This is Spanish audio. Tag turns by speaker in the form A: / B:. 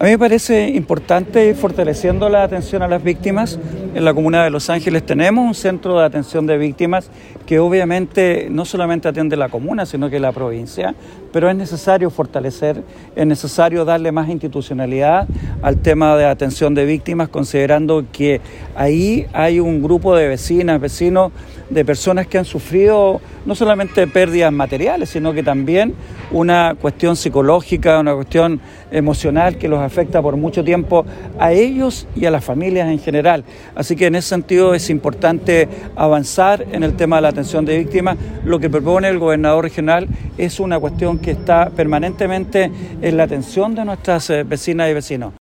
A: A mí me parece importante ir fortaleciendo la atención a las víctimas. En la comuna de Los Ángeles tenemos un centro de atención de víctimas que obviamente no solamente atiende la comuna, sino que la provincia, pero es necesario fortalecer, es necesario darle más institucionalidad al tema de atención de víctimas, considerando que ahí hay un grupo de vecinas, vecinos, de personas que han sufrido no solamente pérdidas materiales, sino que también una cuestión psicológica, una cuestión emocional que los afecta por mucho tiempo a ellos y a las familias en general. Así que en ese sentido es importante avanzar en el tema de la atención de víctimas. Lo que propone el gobernador regional es una cuestión que está permanentemente en la atención de nuestras vecinas y vecinos.